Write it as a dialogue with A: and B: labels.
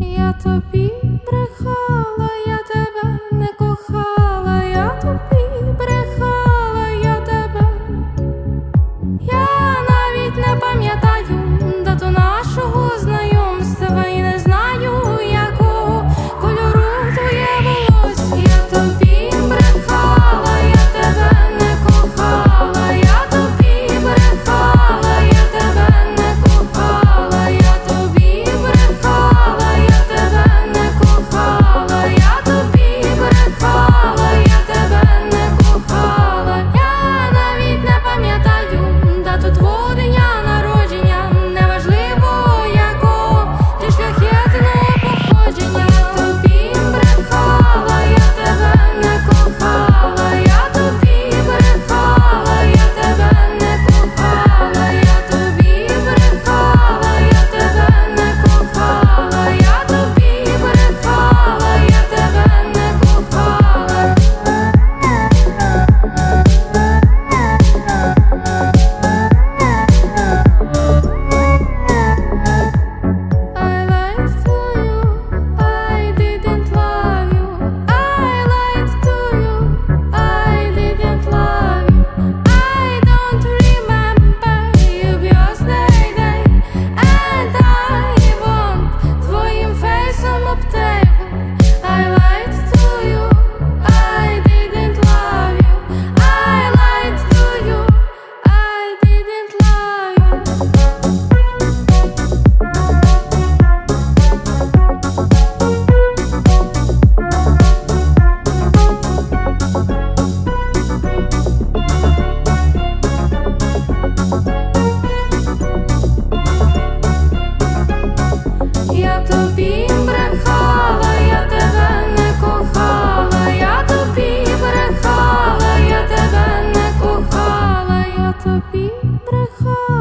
A: Я тобі брехала, я тебе не кохала, я тобі брехала, я тебе. Я навіть не пам'ятаю дату нашого знайомства і не знаю, якого кольору твоє волосся. Я тобі брехала, я тебе не кохала, я тобі брехала, я тебе не кохала, я тобі брехала, я тебе не кохала, я тобі брехала, я тебе не кохала. Я навіть не пам'ятаю дату твого дня народження, неважливо якого ти шляхетного походження. Я тобі брехала, я тебе не кохала, я тобі брехала, я тебе не кохала, я тобі брехала, я тебе не кохала, я тобі брехала, я тебе не кохала. I lied to you, I didn't love you. I lied to you, I didn't love you. I don't remember your birthday day, and I want твоїм фейсом обтейбл. I lied to you, I didn't love you. I lied to you, I didn't love you. Я тобі брехала, я тебе не кохала, я тобі брехала, я тебе не кохала, я тобі брехала.